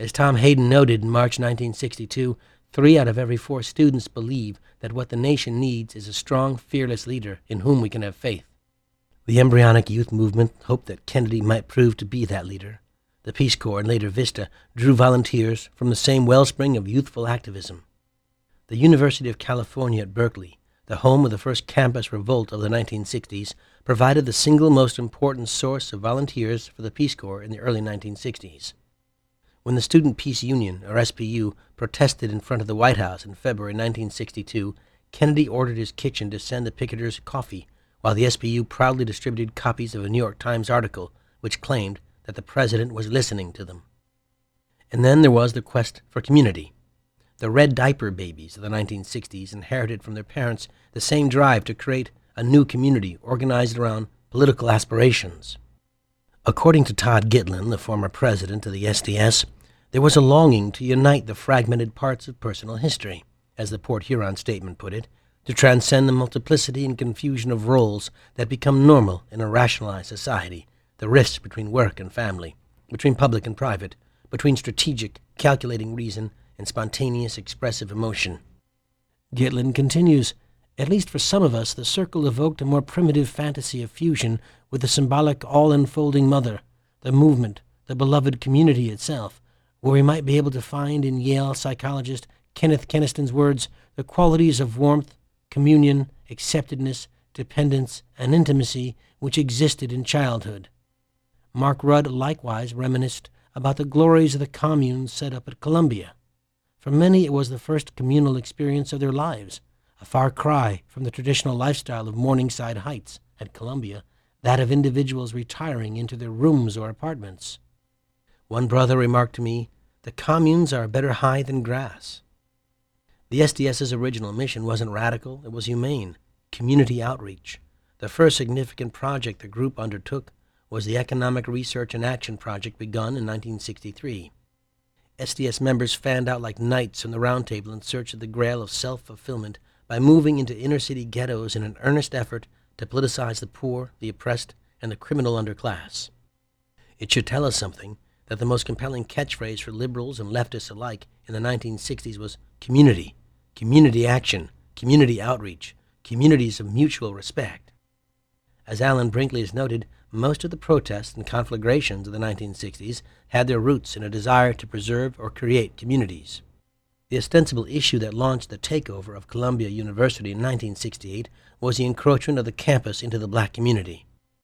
As Tom Hayden noted in March 1962, 3 out of every 4 students believe that what the nation needs is a strong, fearless leader in whom we can have faith. The embryonic youth movement hoped that Kennedy might prove to be that leader. The Peace Corps and later VISTA drew volunteers from the same wellspring of youthful activism. The University of California at Berkeley, the home of the first campus revolt of the 1960s, provided the single most important source of volunteers for the Peace Corps in the early 1960s. When the Student Peace Union, or SPU, protested in front of the White House in February 1962, Kennedy ordered his kitchen to send the picketers coffee, while the SPU proudly distributed copies of a New York Times article which claimed that the president was listening to them. And then there was the quest for community. The red diaper babies of the 1960s inherited from their parents the same drive to create a new community organized around political aspirations. According to Todd Gitlin, the former president of the SDS, there was a longing to unite the fragmented parts of personal history, as the Port Huron statement put it, to transcend the multiplicity and confusion of roles that become normal in a rationalized society, the rifts between work and family, between public and private, between strategic, calculating reason and spontaneous, expressive emotion. Gitlin continues, at least for some of us, the circle evoked a more primitive fantasy of fusion with the symbolic all-enfolding mother, the movement, the beloved community itself, where we might be able to find in Yale psychologist Kenneth Keniston's words the qualities of warmth, communion, acceptedness, dependence, and intimacy which existed in childhood. Mark Rudd likewise reminisced about the glories of the communes set up at Columbia. For many it was the first communal experience of their lives, a far cry from the traditional lifestyle of Morningside Heights at Columbia, that of individuals retiring into their rooms or apartments. One brother remarked to me, "The communes are better high than grass." The SDS's original mission wasn't radical, it was humane, community outreach. The first significant project the group undertook was the Economic Research and Action Project begun in 1963. SDS members fanned out like knights from the Round Table in search of the grail of self-fulfillment by moving into inner-city ghettos in an earnest effort to politicize the poor, the oppressed, and the criminal underclass. It should tell us something that the most compelling catchphrase for liberals and leftists alike in the 1960s was community, community action, community outreach, communities of mutual respect. As Alan Brinkley has noted, most of the protests and conflagrations of the 1960s had their roots in a desire to preserve or create communities. The ostensible issue that launched the takeover of Columbia University in 1968 was the encroachment of the campus into the black community.